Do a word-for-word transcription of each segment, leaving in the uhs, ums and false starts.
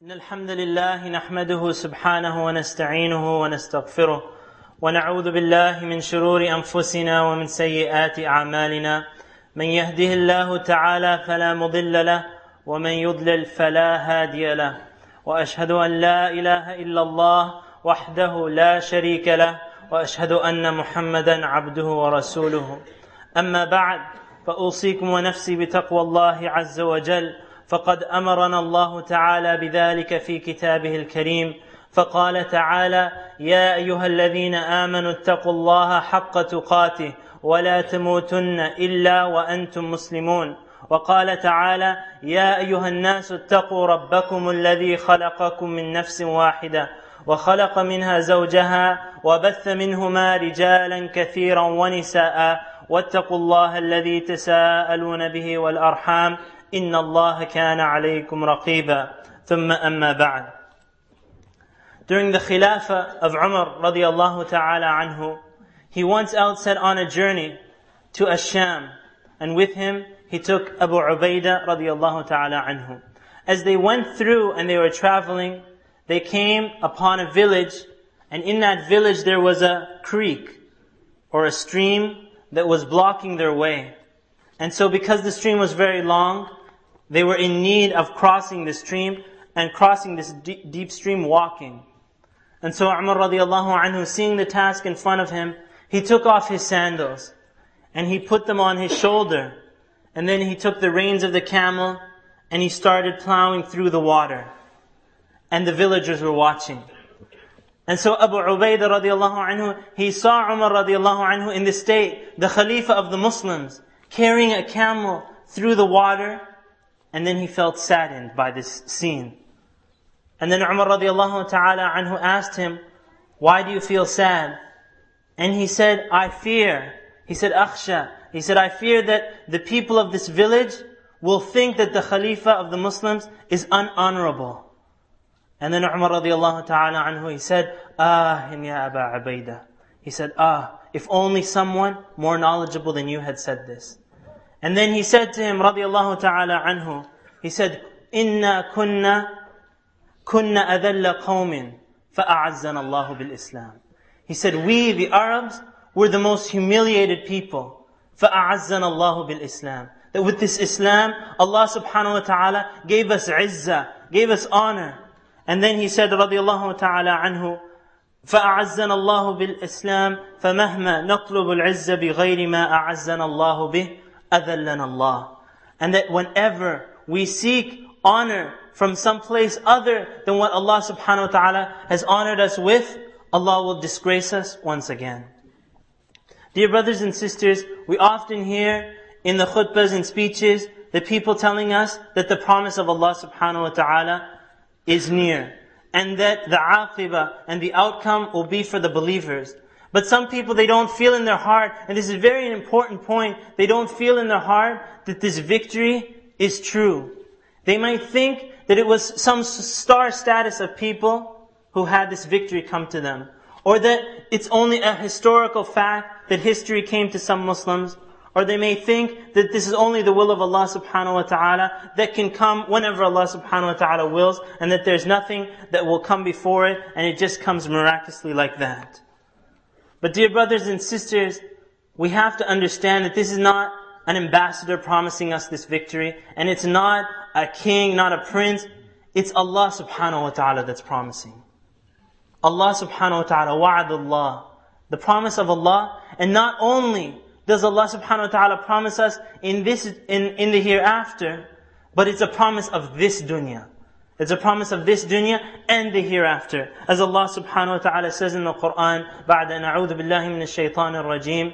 إن الحمد لله نحمده سبحانه ونستعينه ونستغفره ونعوذ بالله من شرور أنفسنا ومن سيئات أعمالنا من يهده الله تعالى فلا مضل له ومن يضلل فلا هادي له وأشهد أن لا إله إلا الله وحده لا شريك له وأشهد أن محمدا عبده ورسوله أما بعد فأوصيكم ونفسي بتقوى الله عز وجل فقد أمرنا الله تعالى بذلك في كتابه الكريم فقال تعالى يا أيها الذين آمنوا اتقوا الله حق تقاته ولا تموتن إلا وأنتم مسلمون وقال تعالى يا أيها الناس اتقوا ربكم الذي خلقكم من نفس واحدة وخلق منها زوجها وبث منهما رجالا كثيرا ونساء واتقوا الله الذي تساءلون به والأرحام إن الله كان عليكم رقيبا ثم أما بعد. During the Khilafah of Umar radiallahu ta'ala anhu, he once out set on a journey to Ash-Sham, and with him he took Abu Ubaidah radiallahu ta'ala anhu. As they went through and they were traveling, they came upon a village, and in that village there was a creek or a stream that was blocking their way. And so because the stream was very long, they were in need of crossing the stream and crossing this deep, deep stream walking. And so Umar radiallahu anhu, seeing the task in front of him, he took off his sandals and he put them on his shoulder. And then he took the reins of the camel and he started plowing through the water. And the villagers were watching. And so Abu Ubaidah radiallahu anhu, he saw Umar radiallahu anhu in this state, the Khalifa of the Muslims, carrying a camel through the water. And then he felt saddened by this scene. And then Umar radiallahu ta'ala anhu asked him, why do you feel sad? And he said, I fear. He said, akhsha. He said, I fear that the people of this village will think that the Khalifa of the Muslims is unhonorable. And then Umar radiallahu ta'ala anhu, he said, ah, ya Aba Ubaidah. He said, ah, if only someone more knowledgeable than you had said this. And then he said to him, radiallahu ta'ala anhu, he said, Inna kunna, kunna adalla qawmin, fa'a'azzana Allahu bil-Islam. He said, we, the Arabs, were the most humiliated people. فَأَعَزَّنَا اللَّهُ بِالْإِسْلَامِ. That with this Islam, Allah subhanahu wa ta'ala gave us izzah, gave us honor. And then he said, radiallahu ta'ala anhu, فَأَعَزَّنَا اللَّهُ بِالْإِسْلَامِ فَمَهْمَا نَطْلُبُ الْعِزَّ بِغَيْرِ مَا أَعَزَّنَا اللَّهُ بِهِ أَذَلَّنَا اللَّهُ. And that whenever we seek honor from some place other than what Allah subhanahu wa ta'ala has honored us with, Allah will disgrace us once again. Dear brothers and sisters, we often hear in the khutbahs and speeches the people telling us that the promise of Allah subhanahu wa ta'ala is near. And that the aqibah and the outcome will be for the believers. But some people, they don't feel in their heart, and this is a very important point, they don't feel in their heart that this victory is true. They might think that it was some star status of people who had this victory come to them. Or that it's only a historical fact that history came to some Muslims. Or they may think that this is only the will of Allah subhanahu wa ta'ala that can come whenever Allah subhanahu wa ta'ala wills, and that there's nothing that will come before it, and it just comes miraculously like that. But dear brothers and sisters, we have to understand that this is not an ambassador promising us this victory, and it's not a king, not a prince. It's Allah subhanahu wa ta'ala that's promising. Allah subhanahu wa ta'ala, wa'adullah, the promise of Allah. And not only does Allah subhanahu wa ta'ala promise us in this, in, in the hereafter, but it's a promise of this dunya. It's a promise of this dunya and the hereafter. As Allah subhanahu wa ta'ala says in the Quran, بَعْدَ نَعُوذُ بِاللَّهِ مِنَ الشَّيْطَانِ الرَّجِيمِ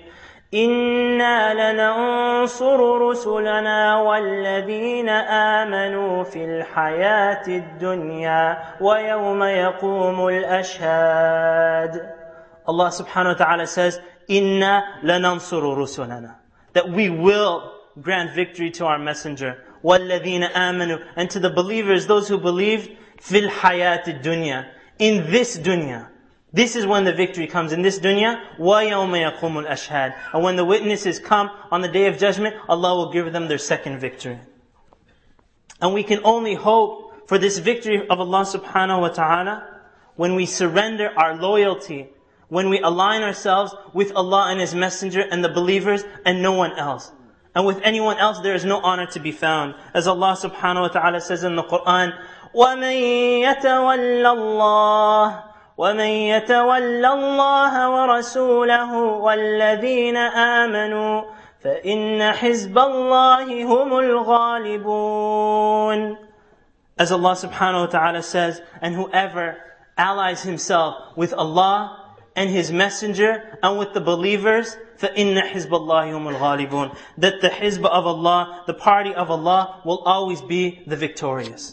إِنَّا لَنَنصُرُ رُسُلَنَا وَالَّذِينَ آمَنُوا فِي الْحَيَاةِ الدُّنْيَا وَيَوْمَ يَقُومُ الْأَشْهَادِ. Allah subhanahu wa ta'ala says, إِنَّا لَنَنصُرُ رُسُلَنَا. That we will grant victory to our messenger. وَالَّذِينَ آمَنُوا. And to the believers, those who believed, فِي الْحَيَاةِ الدُّنْيَا. In this dunya. This is when the victory comes in this dunya. وَيَوْمَ يَقُومُ الْأَشْهَادِ. And when the witnesses come on the day of judgment, Allah will give them their second victory. And we can only hope for this victory of Allah subhanahu wa ta'ala when we surrender our loyalty, when we align ourselves with Allah and His Messenger and the believers and no one else. And with anyone else there is no honor to be found. As Allah subhanahu wa ta'ala says in the Quran, وَمَن يَتَوَلَّ اللَّهِ وَمَن يَتَوَلَّ اللَّهَ وَرَسُولَهُ وَالَّذِينَ آمَنُوا فَإِنَّ حِزْبَ اللَّهِ هُمُ الْغَالِبُونَ. As Allah subhanahu wa ta'ala says, and whoever allies himself with Allah and His Messenger and with the believers, فَإِنَّ حِزْبَ اللَّهِ هُمُ الْغَالِبُونَ, that the hizb of Allah, the party of Allah, will always be the victorious.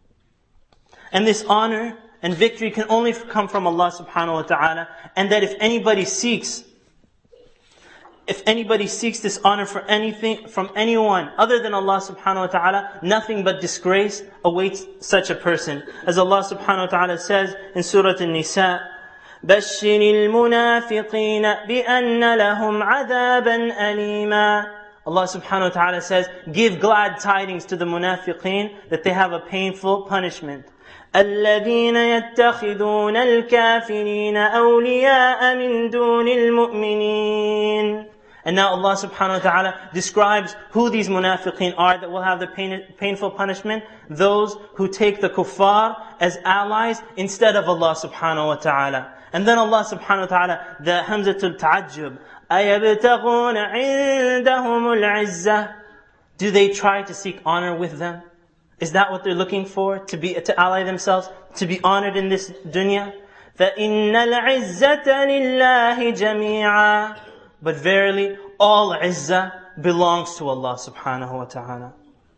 And this honor and victory can only come from Allah subhanahu wa ta'ala, and that if anybody seeks, if anybody seeks this honor for anything, from anyone other than Allah subhanahu wa ta'ala, nothing but disgrace awaits such a person. As Allah subhanahu wa ta'ala says in Surah An-Nisa, بَشِّرِ الْمُنَافِقِينَ بِأَنَّ لَهُمْ عَذَابًا أَلِيمًا. Allah subhanahu wa ta'ala says, give glad tidings to the munafiqeen that they have a painful punishment. الَّذِينَ يَتَّخِذُونَ الْكَافِرِينَ أَوْلِيَاءَ مِن دُونِ الْمُؤْمِنِينَ. And now Allah subhanahu wa ta'ala describes who these munafiqeen are that will have the pain, painful punishment. Those who take the kuffar as allies instead of Allah subhanahu wa ta'ala. And then Allah subhanahu wa ta'ala, the hamzatul ta'ajjub, أَيَبْتَغُونَ عِنْدَهُمُ الْعِزَّةِ. Do they try to seek honor with them? Is that what they're looking for? To be, to ally themselves, to be honored in this dunya? فَإِنَّ الْعِزَّةَ لِلَّهِ جَمِيعًا. But verily, all izzah belongs to Allah subhanahu wa ta'ala.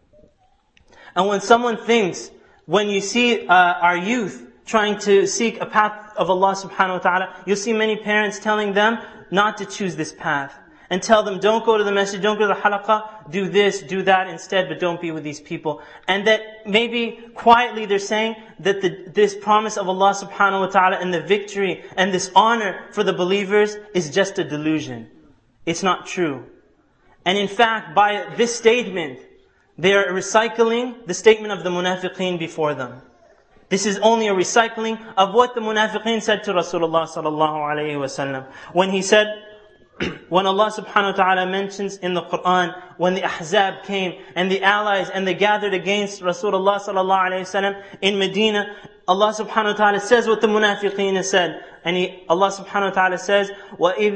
And when someone thinks, when you see uh, our youth trying to seek a path of Allah subhanahu wa ta'ala, you'll see many parents telling them not to choose this path. And tell them, don't go to the masjid, don't go to the halaqah, do this, do that instead, but don't be with these people. And that maybe quietly they're saying that the, this promise of Allah subhanahu wa ta'ala and the victory and this honor for the believers is just a delusion. It's not true. And in fact, by this statement, they are recycling the statement of the munafiqeen before them. This is only a recycling of what the munafiqeen said to Rasulullah sallallahu alayhi wa sallam. When he said, when Allah subhanahu wa ta'ala mentions in the Quran, when the Ahzab came and the allies and they gathered against Rasulullah sallallahu alayhi wa sallam in Medina, Allah subhanahu wa ta'ala says what the munafiqeen said. And he, Allah subhanahu wa ta'ala says, وَإِذْ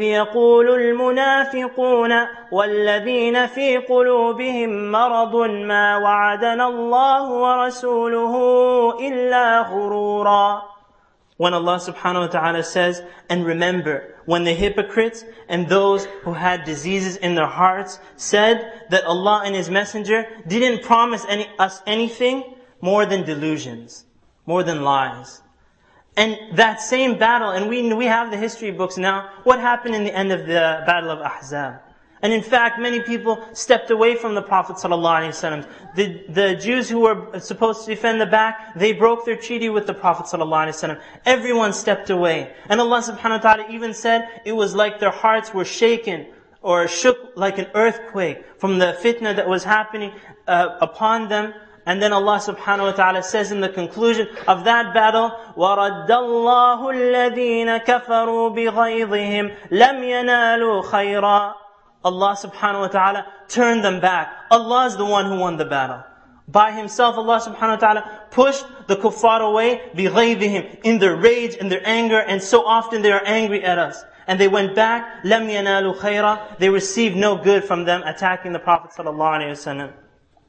يَقُولُ الْمُنَافِقُونَ وَالَّذِينَ فِي قُلُوبِهِمْ مَرَضٌ مَا وَعَدَنَا اللَّهُ وَرَسُولُهُ إِلَّا غُرُورًا. When Allah subhanahu wa ta'ala says, and remember, when the hypocrites and those who had diseases in their hearts said that Allah and His Messenger didn't promise any, us anything more than delusions, more than lies. And that same battle, and we we have the history books now, what happened in the end of the Battle of Ahzab? And in fact, many people stepped away from the Prophet ﷺ. The, the Jews who were supposed to defend the back, they broke their treaty with the Prophet ﷺ. Everyone stepped away. And Allah subhanahu wa ta'ala even said, it was like their hearts were shaken, or shook like an earthquake from the fitna that was happening uh, upon them. And then Allah subhanahu wa ta'ala says in the conclusion of that battle, وَرَدَّ اللَّهُ الَّذِينَ كَفَرُوا بِغَيْظِهِمْ لَمْ يَنَالُوا خَيْرًا. Allah subhanahu wa ta'ala turned them back. Allah is the one who won the battle. By Himself, Allah subhanahu wa ta'ala pushed the kuffar away, بِغَيْظِهِمْ, in their rage, in their anger, and so often they are angry at us. And they went back, لَمْ يَنَالُوا خَيْرًا. They received no good from them attacking the Prophet sallallahu alayhi wa sallam.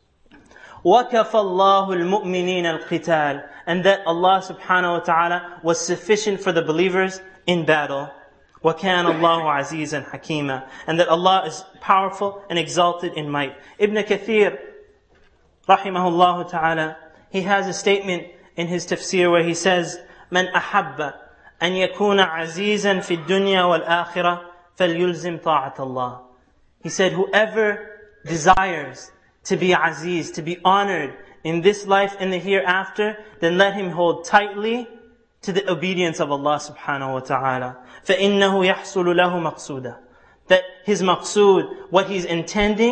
وَكَفَى اللَّهُ الْمُؤْمِنِينَ الْقِتَالِ. And that Allah subhanahu wa ta'ala was sufficient for the believers in battle. وَكَانَ اللَّهُ عَزِيزًا حَكِيمًا. And that Allah is powerful and exalted in might. Ibn Kathir, rahimahullah ta'ala, he has a statement in his tafsir where he says, مَنْ أَحَبَّ أَنْ يَكُونَ عَزِيزًا فِي الدُّنْيَا وَالْآخِرَةِ فَلْيُلْزِمْ طَاعَةَ اللَّهِ. He said, whoever desires to be aziz, to be honored in this life and the hereafter, then let him hold tightly to the obedience of Allah subhanahu wa ta'ala. فَإِنَّهُ يَحْصُلُ لَهُ مَقْصُودًا. That his maqsood, what he's intending,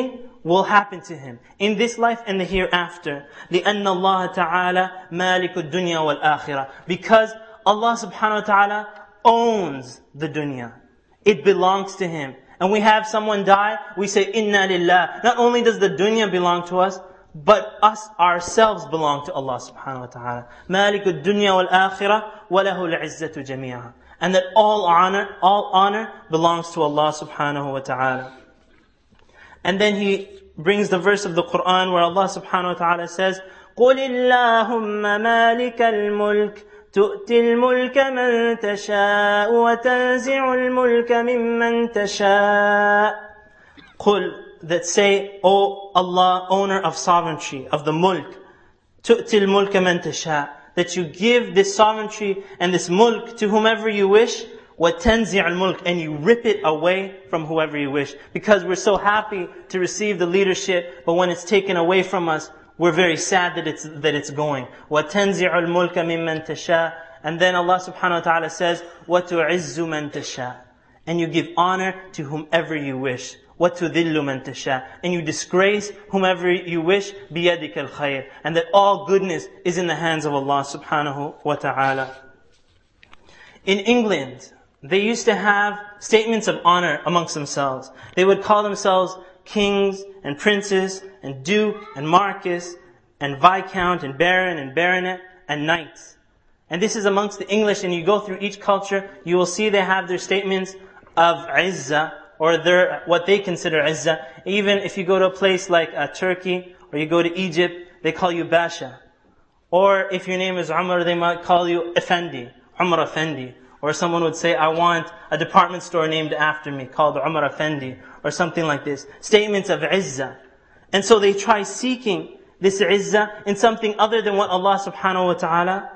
will happen to him in this life and the hereafter. لِأَنَّ اللَّهَ تَعَالَى مَالِكُ الدُّنْيَا وَالْآخِرَةِ. Because Allah subhanahu wa ta'ala owns the dunya. It belongs to Him. And we have someone die, we say, Inna lillah. Not only does the dunya belong to us, but us ourselves belong to Allah subhanahu wa ta'ala. مَالِكُ الدُّنْيَا وَالْآخِرَةِ وَلَهُ الْعِزَّةُ جَمِيعًا. And that all honor, all honor belongs to Allah subhanahu wa ta'ala. And then he brings the verse of the Quran where Allah subhanahu wa ta'ala says, قُلِ اللَّهُمَّ مَالِكَ الْمُلْكِ تُؤْتِي الْمُلْكَ مَنْ تَشَاءُ وَتَنْزِعُ الْمُلْكَ مِمَّنْ تَشَاءُ. قُلْ, that say, O Allah, owner of sovereignty, of the mulk, تُؤْتِي الْمُلْكَ مَنْ تَشَاءُ, that you give this sovereignty and this mulk to whomever you wish, وَتَنْزِعُ الْمُلْكَ, and you rip it away from whoever you wish. Because we're so happy to receive the leadership, but when it's taken away from us, we're very sad that it's that it's going. وَتَنْزِعُ الْمُلْكَ مِمَّنْ تَشَاءُ. And then Allah subhanahu wa ta'ala says, وَتُعِزُّ مَنْ تَشَاءُ, and you give honor to whomever you wish. وَتُذِلُّ مَنْ تَشَاءُ, and you disgrace whomever you wish. بِيَدِكَ الْخَيْرِ, and that all goodness is in the hands of Allah subhanahu wa ta'ala. In England, they used to have statements of honor amongst themselves. They would call themselves kings and princes and duke and marquis and viscount and baron and baronet and knights. And this is amongst the English, and you go through each culture, you will see they have their statements of izzah, or their, what they consider izzah. Even if you go to a place like uh, Turkey, or you go to Egypt, they call you Basha. Or if your name is Umar, they might call you Effendi, Umar Effendi. Or someone would say, I want a department store named after me, called Umar Effendi, or something like this. Statements of izzah. And so they try seeking this izzah in something other than what Allah subhanahu wa ta'ala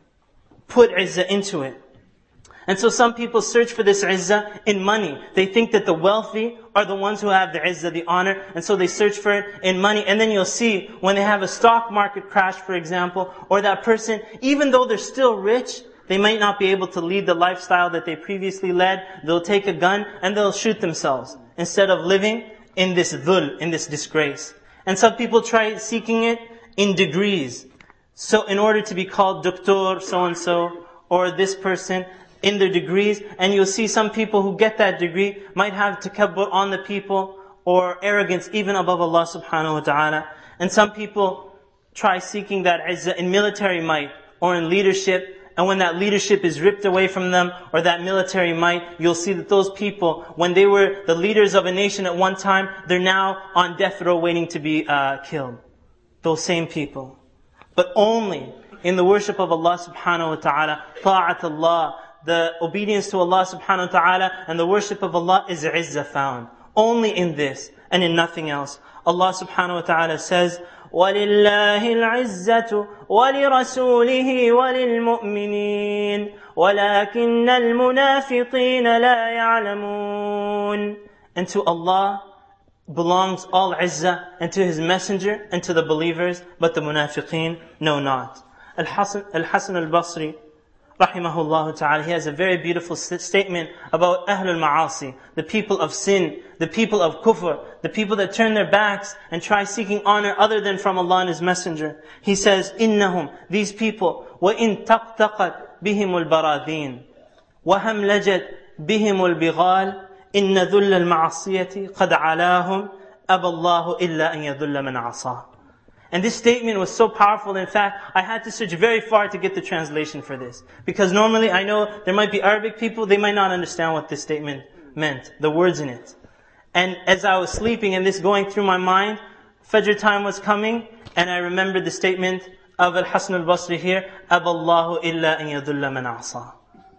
put izzah into it. And so some people search for this izzah in money. They think that the wealthy are the ones who have the izzah, the honor, and so they search for it in money. And then you'll see when they have a stock market crash, for example, or that person, even though they're still rich, they might not be able to lead the lifestyle that they previously led. They'll take a gun and they'll shoot themselves instead of living in this dhul, in this disgrace. And some people try seeking it in degrees. So in order to be called doctor so-and-so, or this person, in their degrees, and you'll see some people who get that degree might have takabbur on the people, or arrogance even above Allah subhanahu wa ta'ala. And some people try seeking that izzah in military might, or in leadership. And when that leadership is ripped away from them, or that military might, you'll see that those people, when they were the leaders of a nation at one time, they're now on death row waiting to be uh, killed. Those same people. But only in the worship of Allah subhanahu wa ta'ala, ta'at Allah, the obedience to Allah subhanahu wa ta'ala, and the worship of Allah is izzah found. Only in this, and in nothing else. Allah subhanahu wa ta'ala says, وَلِلَّهِ الْعِزَّةُ وَلِرَسُولِهِ وَلِلْمُؤْمِنِينَ وَلَكِنَّ الْمُنَافِقِينَ لَا يَعْلَمُونَ. And to Allah belongs all izzah, and to His Messenger, and to the believers, but the munafiqeen know not. Al-Hasan Al-Hasan Al-Basri, rahimahullah ta'ala, he has a very beautiful statement about Ahlul Ma'asi, the people of sin, the people of kufr, the people that turn their backs and try seeking honor other than from Allah and His Messenger. He says, إِنَّهُمْ, these people, وَإِن تَقْتَقَتْ بِهِمُ الْبَرَاذِينَ وَهَمْلَجَتْ بِهِمُ الْبِغَالِ إِنَّ ذُلَّ الْمَعَصِيَةِ قَدْ عَلَاهُمْ أَبَى اللَّهُ إِلَّا أَن يَذُلَّ مَنْ عَصَاهُ. And this statement was so powerful. In fact, I had to search very far to get the translation for this. Because normally, I know there might be Arabic people, they might not understand what this statement meant, the words in it. And as I was sleeping and this going through my mind, Fajr time was coming, and I remembered the statement of Al-Hasan Al-Basri here, أَبَى اللَّهُ إِلَّا أَن يَذُلَّ مَنْ عَصَاهُ.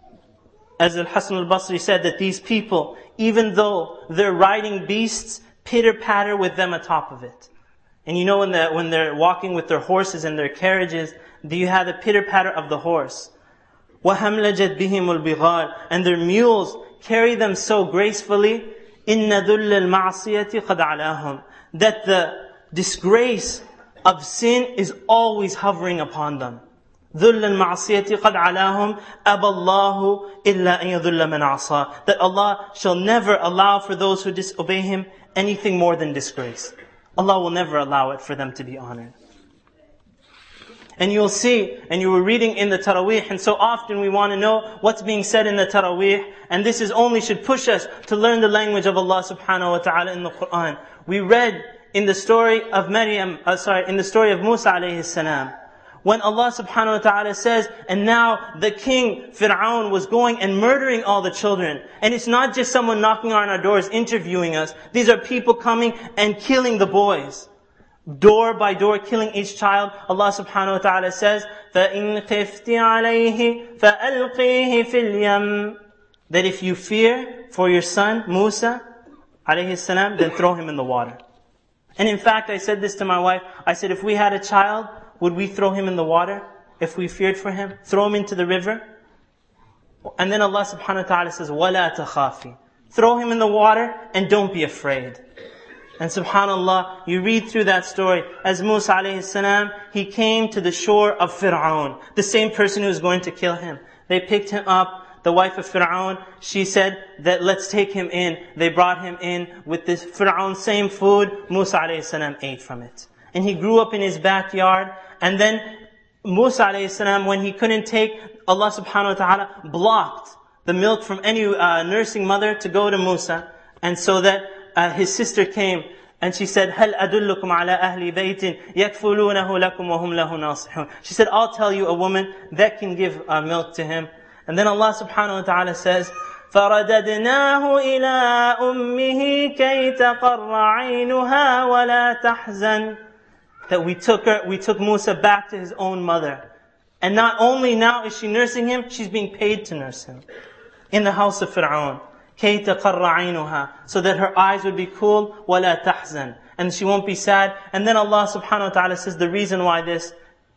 As Al-Hasan Al-Basri said, that these people, even though they're riding beasts, pitter-patter with them atop of it. And you know when, the, when they're walking with their horses and their carriages, do you have the pitter-patter of the horse? وَهَمْلَجَتْ بِهِمُ الْبِغَالِ. And their mules carry them so gracefully. إِنَّ ذُلَّ الْمَعْصِيَةِ قَدْ عَلَاهُمْ. That the disgrace of sin is always hovering upon them. ذُلَّ الْمَعْصِيَةِ قَدْ عَلَاهُمْ أَبَى اللَّهُ إِلَّا أَن يَذُلَّ مَنْ عَصَاهُ. That Allah shall never allow for those who disobey Him anything more than disgrace. Allah will never allow it for them to be honored. And you'll see, and you were reading in the Taraweeh, and so often we want to know what's being said in the Taraweeh, and this is only should push us to learn the language of Allah subhanahu wa ta'ala in the Qur'an. We read in the story of Maryam, uh, sorry, in the story of Musa alayhi salam, when Allah subhanahu wa ta'ala says, and now the king, Fir'aun, was going and murdering all the children. And it's not just someone knocking on our doors, interviewing us. These are people coming and killing the boys. Door by door, killing each child. Allah subhanahu wa ta'ala says, فَإِن خِفْتِ عَلَيْهِ فَأَلْقِيهِ فِي الْيَمِّ that if you fear for your son, Musa, alayhi salam, then throw him in the water. And in fact, I said this to my wife. I said, if we had a child, would we throw him in the water? If we feared for him? Throw him into the river? And then Allah subhanahu wa ta'ala says, وَلَا تَخَافِي throw him in the water and don't be afraid. And subhanallah, you read through that story, as Musa alayhi salam, he came to the shore of Fir'aun, the same person who was going to kill him. They picked him up. The wife of Fir'aun, she said that let's take him in. They brought him in with this Fir'aun same food. Musa alayhi salam ate from it. And he grew up in his backyard. And then Musa alayhi salam, when he couldn't take, Allah subhanahu wa ta'ala blocked the milk from any uh, nursing mother to go to Musa. And so that uh, his sister came and she said, هَلْ أَدُلُّكُمْ عَلَىٰ أَهْلِ بَيْتٍ يَكْفُلُونَهُ لَكُمْ وَهُمْ لَهُ نَاصِحُونَ. She said, I'll tell you a woman that can give uh, milk to him. And then Allah subhanahu wa ta'ala says, فَرَدَدْنَاهُ إِلَىٰ أُمِّهِ كَيْ تَقَرَّ عَيْنُهَا وَلَا تَحْزَنْ. That we took her, we took Musa back to his own mother. And not only now is she nursing him, she's being paid to nurse him. In the house of Fir'aun. كَيْ تَقَرَّ عَيْنُهَا. So that her eyes would be cool, وَلَا تَحْزَنْ. And she won't be sad. And then Allah subhanahu wa ta'ala says the reason why this,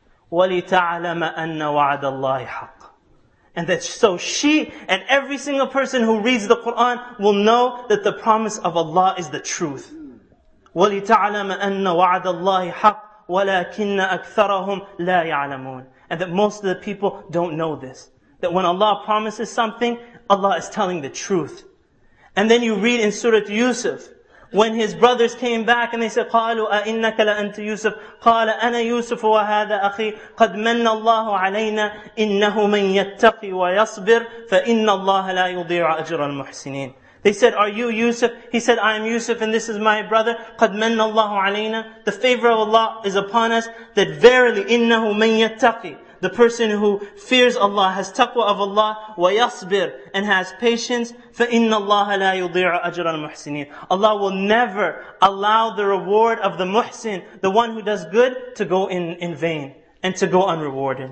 وَلِتَعْلَمَ أَنَّ وَعْدَ اللَّهِ حَقٌّ. And that so she and every single person who reads the Qur'an will know that the promise of Allah is the truth. وَلِتَعْلَمَ أَنَّ وَعْدَ اللَّهِ حَقٌّ وَلَكِنَّ أَكْثَرَهُمْ لَا يَعْلَمُونَ. And that most of the people don't know this. That when Allah promises something, Allah is telling the truth. And then you read in Surah Yusuf, when his brothers came back and they said, قالوا أئنك لأنت يوسف قال أنا يوسف وهذا أخي قد من الله علينا إنه من يتقي ويصبر فإن الله لا يضيع أجر المحسنين. They said, are you Yusuf? He said, I am Yusuf and this is my brother. قد من الله علينا. The favor of Allah is upon us, that verily إنه من يتقي. The person who fears Allah, has taqwa of Allah, وَيَصْبِرْ, and has patience, فَإِنَّ اللَّهَ لَا يُضِيعُ أَجْرَ الْمُحْسِنِينَ. Allah will never allow the reward of the muhsin, the one who does good, to go in, in vain, and to go unrewarded.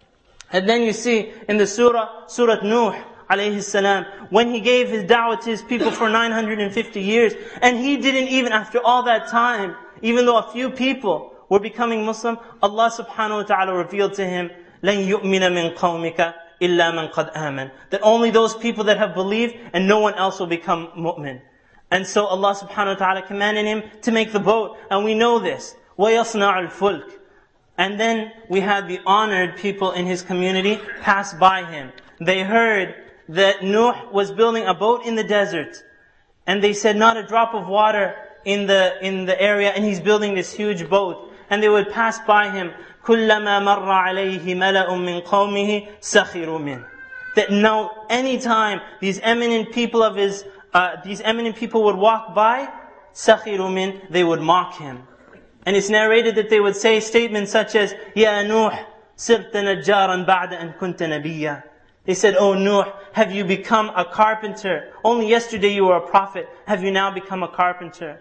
And then you see in the surah, Surah Nuh, alayhi salam, when he gave his da'wah to his people for nine hundred fifty years, and he didn't even, after all that time, even though a few people were becoming Muslim, Allah subhanahu wa ta'ala revealed to him, لَن يُؤْمِنَ مِنْ قَوْمِكَ إِلَّا مَنْ قَدْ آمَنَ. That only those people that have believed and no one else will become mu'min. And so Allah subhanahu wa ta'ala commanded him to make the boat. And we know this. وَيَصْنَعُ الْفُلْكِ. And then we had the honored people in his community pass by him. They heard that Nuh was building a boat in the desert. And they said, not a drop of water in the, in the area, and he's building this huge boat. And they would pass by him. كُلَّمَا مَرَّ عَلَيْهِ مَلَأٌ مِّن قَوْمِهِ سَخِرُوا مِنْهُ. That now, anytime these eminent people of his, uh, these eminent people would walk by, سَخِرُوا مِنْهُ, they would mock him. And it's narrated that they would say statements such as, يَا نُوحْ صِرْتَ نَجَّارًا بَعْدَ أَن كُنْتَ نَبِيًّا. They said, oh Nuh, have you become a carpenter? Only yesterday you were a prophet. Have you now become a carpenter?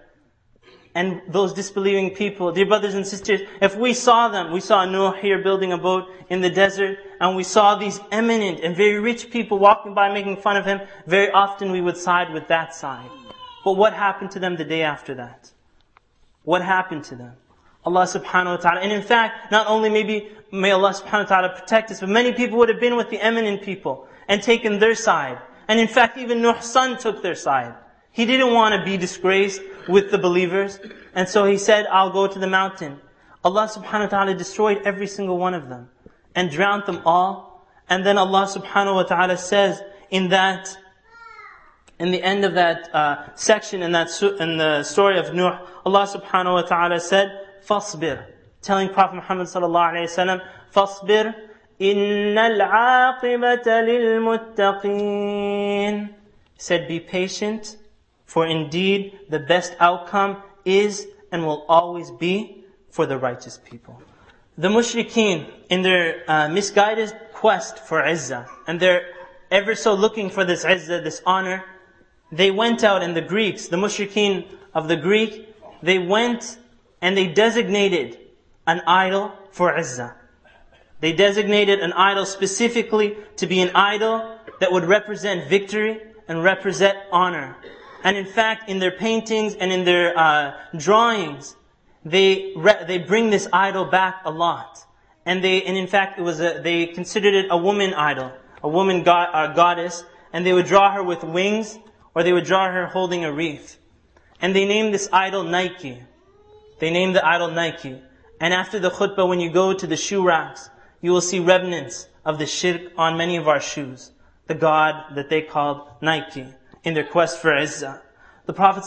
And those disbelieving people, dear brothers and sisters, if we saw them, we saw Nuh here building a boat in the desert, and we saw these eminent and very rich people walking by making fun of him, very often we would side with that side. But what happened to them the day after that? What happened to them? Allah subhanahu wa ta'ala, and in fact, not only maybe, may Allah subhanahu wa ta'ala protect us, but many people would have been with the eminent people, and taken their side. And in fact, even Nuh's son took their side. He didn't want to be disgraced with the believers. And so he said, I'll go to the mountain. Allah subhanahu wa ta'ala destroyed every single one of them. And drowned them all. And then Allah subhanahu wa ta'ala says in that, in the end of that uh, section in that su- in the story of Nuh, Allah subhanahu wa ta'ala said, "Fasbir," telling Prophet Muhammad sallallahu alayhi wa sallam, "Fasbir, innal aqibata lil muttaqin." He said, "Be patient, for indeed the best outcome is and will always be for the righteous people." The mushrikeen, in their uh, misguided quest for izzah, and they're ever so looking for this izzah, this honor, they went out, and the Greeks, the mushrikeen of the Greek, they went and they designated an idol for izzah. They designated an idol specifically to be an idol that would represent victory and represent honor. And in fact, in their paintings and in their uh, drawings, they re- they bring this idol back a lot. And they and in fact, it was a, they considered it a woman idol, a woman god, uh, goddess, and they would draw her with wings, or they would draw her holding a wreath. And they named this idol Nike. They named the idol Nike. And after the khutbah, when you go to the shoe racks, you will see remnants of the shirk on many of our shoes. The god that they called Nike, in their quest for izzah. The Prophet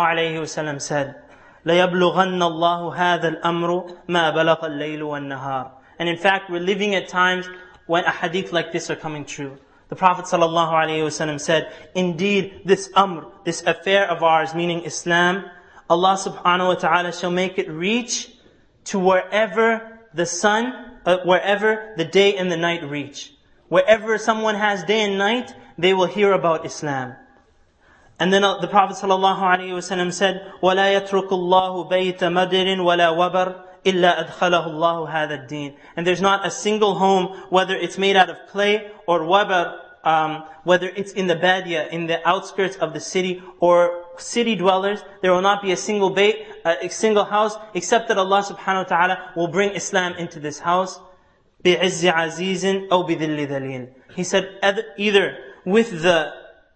ﷺ said, لَيَبْلُغَنَّ اللَّهُ هَذَا الْأَمْرُ مَا بَلَغَ اللَّيْلُ وَالنَّهَارُ. And in fact, we're living at times when a hadith like this are coming true. The Prophet ﷺ said, indeed, this amr, this affair of ours, meaning Islam, Allah subhanahu wa ta'ala shall make it reach to wherever the sun, uh, wherever the day and the night reach. Wherever someone has day and night, they will hear about Islam. And then the Prophet ﷺ said, وَلَا يَتْرُكُ اللَّهُ بَيْتَ مَدْرٍ وَلَا وَبَرٍ إِلَّا أَدْخَلَهُ اللَّهُ هَذَا الدِّينَ. And there's not a single home, whether it's made out of clay or wabar, um, whether it's in the badia, in the outskirts of the city, or city dwellers, there will not be a single bayt, a single house, except that Allah subhanahu wa ta'ala will bring Islam into this house. بِعِزِّ عَزِيزٍ أَوْ بِذِلِّ ذَلِيلٍ. He said, either with the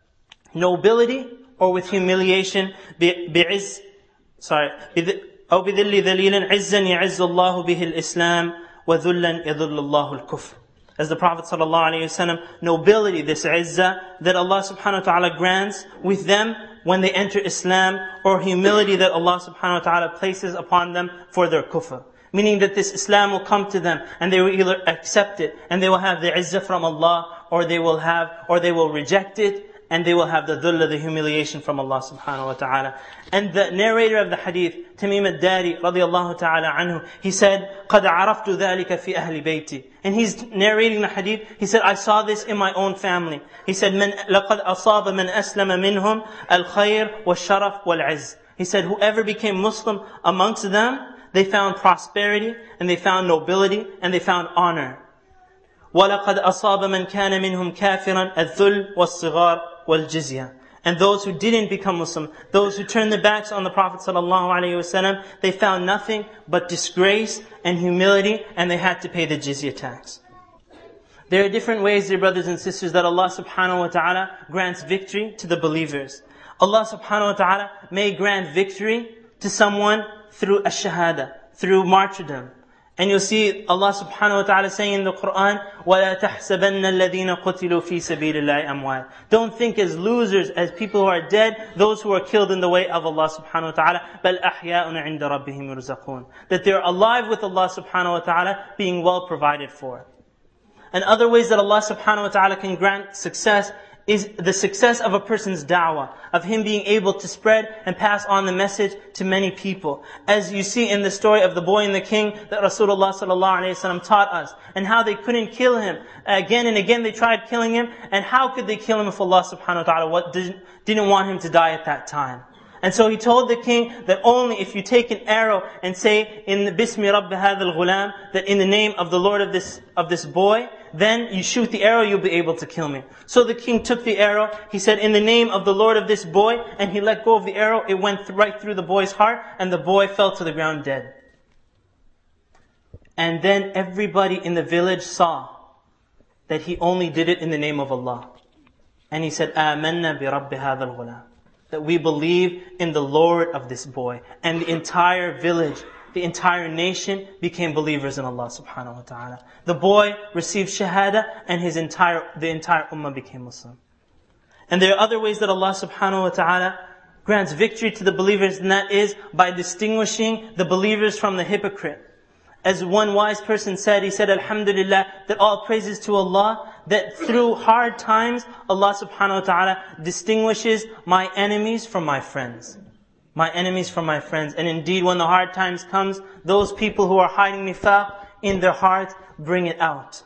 nobility or with humiliation, بِعِزِّ, sorry, أو بذل ذليل عزا يعز الله به الإسلام وذلا يذل الله الكفر. As the Prophet ﷺ, nobility, this izzah that Allah subhanahu wa ta'ala grants with them when they enter Islam, or humility that Allah subhanahu wa ta'ala places upon them for their kufr. Meaning that this Islam will come to them and they will either accept it and they will have the izzah from Allah, or they will have, or they will reject it, and they will have the dhulla, the humiliation from Allah subhanahu wa ta'ala. And the narrator of the hadith, Tamim al-Dari radiyallahu ta'ala anhu, he said, قَدْ عَرَفْتُ ذَلِكَ فِي أَهْلِ بَيْتِي. And he's narrating the hadith, he said, I saw this in my own family. He said, مَنْ لَقَدْ أَصَابَ مَنْ أَسْلَمَ مِنْهُمْ الْخَيْرِ وَالشَّرَفِ وَالْعِزِّ. He said, whoever became Muslim amongst them, they found prosperity, and they found nobility, and they found honor. وَلَقَدْ أَصَابَ مَنْ كَانَ مِنْهُمْ كَافِرًا الذُّلْ وَالصِّغَارِ وَالْجِزْيَةِ. And those who didn't become Muslim, those who turned their backs on the Prophet ﷺ, they found nothing but disgrace and humility, and they had to pay the jizya tax. There are different ways, dear brothers and sisters, that Allah subhanahu wa ta'ala grants victory to the believers. Allah subhanahu wa ta'ala may grant victory to someone through ash-shahada, through martyrdom. And you'll see Allah subhanahu wa ta'ala saying in the Quran, وَلَا تَحْسَبَنَّ الَّذِينَ قُتِلُوا فِي سَبِيلِ اللَّهِ أَمْوَاتٍ. Don't think as losers, as people who are dead, those who are killed in the way of Allah subhanahu wa ta'ala, بَلْ أَحْيَاءٌ عِنْدَ رَبِّهِمْ يُرْزَقُونَ. That they're alive with Allah subhanahu wa ta'ala, being well provided for. And other ways that Allah subhanahu wa ta'ala can grant success is the success of a person's da'wah, of him being able to spread and pass on the message to many people. As you see in the story of the boy and the king that Rasulullah sallallahu alaihi wasallam taught us, and how they couldn't kill him. Again and again they tried killing him, and how could they kill him if Allah subhanahu wa ta'ala what didn't, didn't want him to die at that time? And so he told the king that only if you take an arrow and say in the Bismi Rabb hadha al-Ghulam, that in the name of the Lord of this of this boy, then you shoot the arrow, you'll be able to kill me. So the king took the arrow, he said, in the name of the Lord of this boy, and he let go of the arrow, it went th- right through the boy's heart, and the boy fell to the ground dead. And then everybody in the village saw that he only did it in the name of Allah. And he said, آمَنَّا بِرَبِّ هَذَا الْغُلَامِ. That we believe in the Lord of this boy. And the entire village, the entire nation became believers in Allah subhanahu wa ta'ala. The boy received shahada, and his entire, the entire ummah became Muslim. And there are other ways that Allah subhanahu wa ta'ala grants victory to the believers, and that is by distinguishing the believers from the hypocrite. As one wise person said, he said, Alhamdulillah, that all praises to Allah, that through hard times, Allah subhanahu wa ta'ala distinguishes my enemies from my friends. My enemies from my friends. And indeed, when the hard times comes, those people who are hiding nifaq in their heart, bring it out.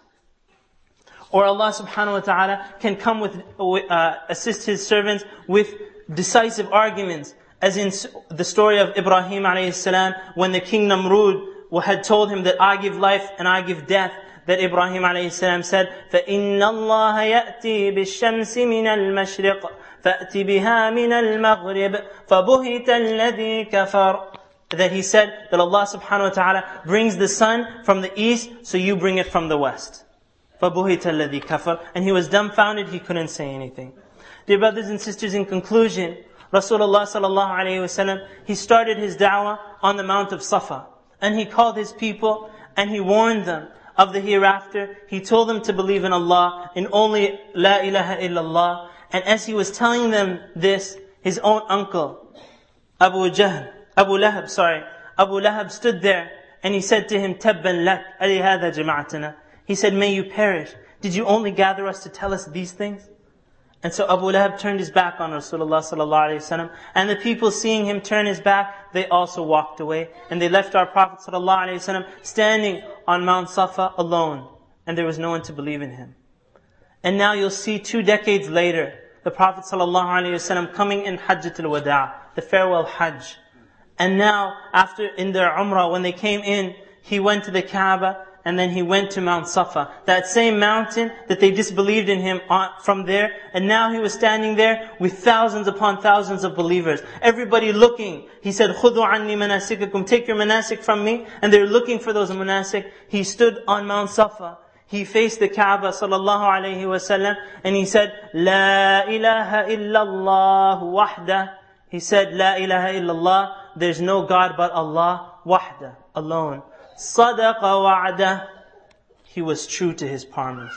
Or Allah subhanahu wa ta'ala can come with, uh, assist His servants with decisive arguments. As in the story of Ibrahim alayhi salam, when the king Namrud had told him that I give life and I give death, that Ibrahim alayhi salam said, فَإِنَّ اللَّهَ يَأْتِي بِالشَّمْسِ مِنَ الْمَشْرِقِ فَأْتِ بِهَا مِنَ الْمَغْرِبِ فَبُهِتَ الَّذِي كَفَرَ. That he said that Allah subhanahu wa ta'ala brings the sun from the east, so you bring it from the west. فَبُهِتَ الَّذِي كَفَرَ. And he was dumbfounded, he couldn't say anything. Dear brothers and sisters, in conclusion, Rasulullah sallallahu alayhi wa sallam, he started his da'wah on the Mount of Safa. And he called his people and he warned them of the hereafter. He told them to believe in Allah, in only La ilaha illallah. And as he was telling them this, his own uncle, Abu Jahl, Abu Lahab, sorry, Abu Lahab stood there and he said to him, Tabban lak, ali hadha jama'atana. He said, may you perish. Did you only gather us to tell us these things? And so Abu Lahab turned his back on Rasulullah sallallahu alaihi wasallam, and the people seeing him turn his back, they also walked away, and they left our Prophet sallallahu alaihi wasallam standing on Mount Safa alone, and there was no one to believe in him. And now you'll see two decades later, the Prophet sallallahu alaihi wasallam coming in Hajjatul Wada', the farewell Hajj. And now, after in their Umrah, when they came in, he went to the Kaaba, and then he went to Mount Safa, that same mountain that they disbelieved in him on, from there. And now he was standing there with thousands upon thousands of believers. Everybody looking. He said, خُذُوا عَنِّي مَنَاسِكَكُمْ. Take your manasik from me. And they're looking for those manasik. He stood on Mount Safa. He faced the Kaaba sallallahu alayhi wasallam, and he said, La ilaha illallah wahda. He said, La ilaha illallah. There's no God but Allah, wahda, alone. صَدَقَ وَعْدَهُ. He was true to his promise.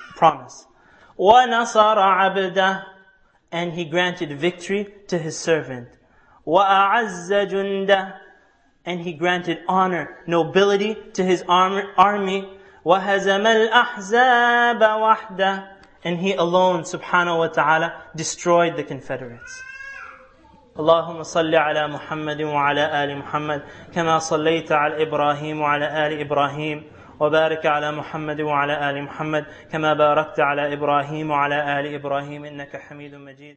وَنَصَرَ عَبْدَهُ. And he granted victory to his servant. وَأَعَزَّ جُنْدَهُ. And he granted honor, nobility to his army. وَهَزَمَ الْأَحْزَابَ وَحْدَهُ. And he alone, subhanahu wa ta'ala, destroyed the Confederates. اللهم صل على محمد وعلى آل محمد كما صليت على إبراهيم وعلى آل إبراهيم وبارك على محمد وعلى آل محمد كما باركت على إبراهيم وعلى آل إبراهيم إنك حميد مجيد.